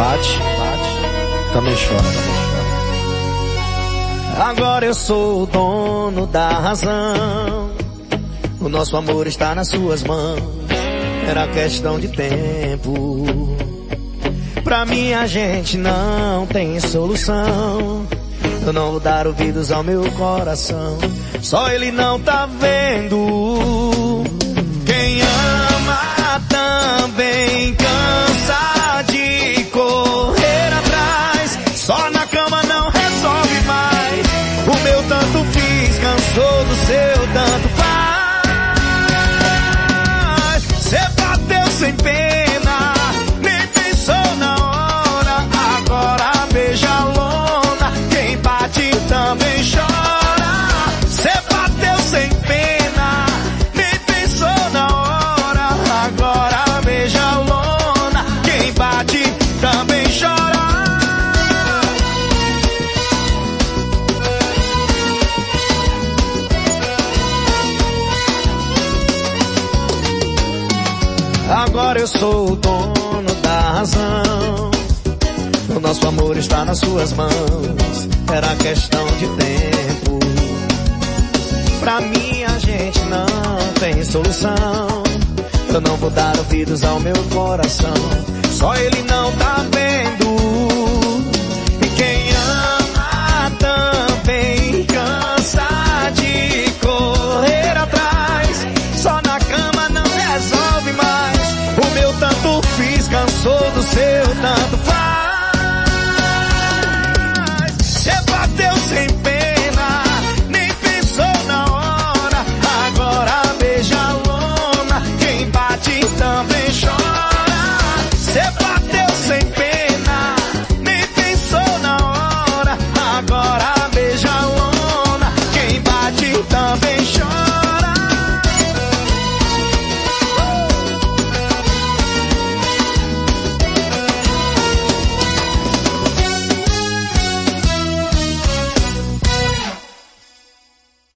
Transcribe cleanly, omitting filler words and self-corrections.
bate, também chora. Agora eu sou o dono da razão. O nosso amor está nas suas mãos. Era questão de tempo. Pra mim a gente não tem solução. Eu não vou dar ouvidos ao meu coração. Só ele não tá vendo. Quem ama também cansa de correr atrás. Só na cama não resolve mais. O meu tanto fiz, cansou do seu tanto faz. Cê bateu sem pena, nem pensou na hora. Agora beija a lona, quem bate também chora. Cê bateu sem pena, nem pensou na hora. Agora beija a lona, quem bate também chora. Agora eu sou o dono da razão. O nosso amor está nas suas mãos. Era questão de tempo. Pra mim a gente não tem solução. Eu não vou dar ouvidos ao meu coração. Só ele não tá vendo.